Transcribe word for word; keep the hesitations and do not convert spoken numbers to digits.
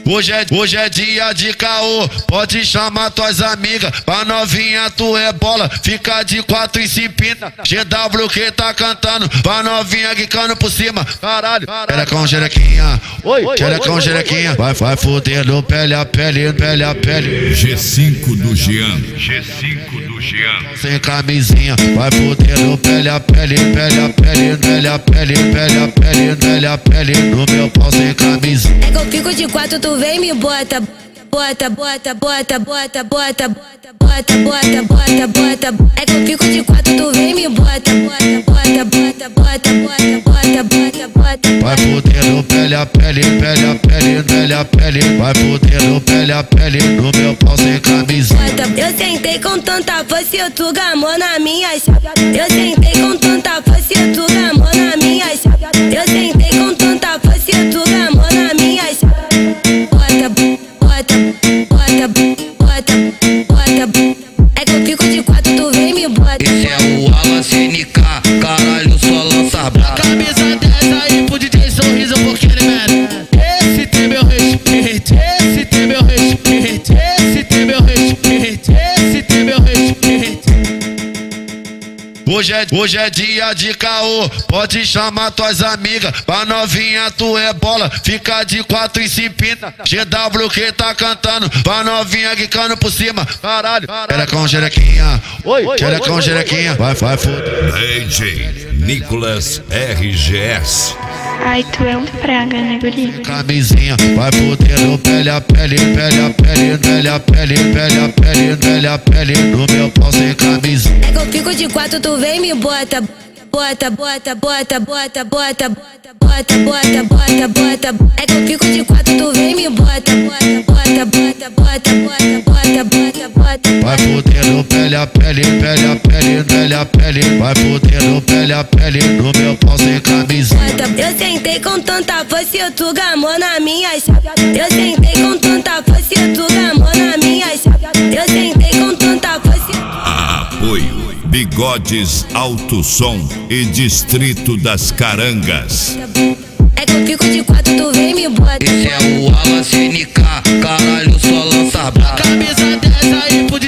Hoje é, hoje é dia de caô, pode chamar tuas amigas. Pra novinha tu é bola, fica de quatro e se pinta. G W que tá cantando, pra novinha quicando por cima. Caralho, xerecão, xerequinha, xerecão, xerequinha. Vai, vai fudendo pele a pele, pele a pele. G cinco do Jean, G cinco do Jean. Sem camisinha, vai fudendo pele a pele, pele a pele, pele a pele, pele a pele, pele a pele. No meu pau sem camisinha. É que eu fico de quatro, tu vem me bota, bota, bota, bota, bota, bota, bota, bota, bota, bota. É que eu fico de quatro, tu vem me bota, bota, bota, bota, bota, bota, bota, bota. Vai fudendo pele a pele, pele a pele, pele a pele. Vai fudendo pele a pele, no meu pau sem camisinha. Eu sentei com tanta força e tu gamou na minha chave. Eu sentei com tanta força e tu gamou na minha chave. Eu sentei com tanta força e tu gamou na minha chave. Bota, bota, bota, bota, bota. É que eu fico de quatro, tu vem me bota. Esse é o Alan C N K, caralho, só lança brava. Camisa dessa aí pro D J Sorriso porque ele merece. Esse tem meu respeito, esse tem meu respeito, esse tem meu respeito, esse tem meu respeito. Hoje é, hoje é dia de caô, pode chamar tuas amigas. Pra novinha tu é bola, fica de quatro e se pinta. G W que tá cantando, pra novinha quicando por cima. Caralho, xerecão, xerequinha, xerecão, xerequinha. Vai, vai foda. D J Nicolas R G S. Ai, tu é um praga, né, guri? Camisinha, vai fudendo pele a pele, pele a pele, pele a pele, pele a pele, pele a pele. No meu pau sem camisinha. É que eu fico de quatro, tu vem me bota, bota, bota, bota, bota, bota, bota, bota, bota, bota. É que eu fico de quatro, tu vem me bota, bota, bota, bota, bota, bota, bota, bota. Vai fudendo pele a pele, pele a pele, pele a pele. Vai fudendo pele a pele, no meu pau sem camisinha. Eu sentei com tanta força e tu gamou na minha chave. Eu sentei com tanta força e tu gamou na minha chave. Eu sentei com tanta força e tu... Apoio Bigodes Alto Som e Distrito das Carangas. É que eu fico de quatro, tu vem me bota. Esse é o Alan C N K, caralho, só lança brava. Camisa dessa aí pro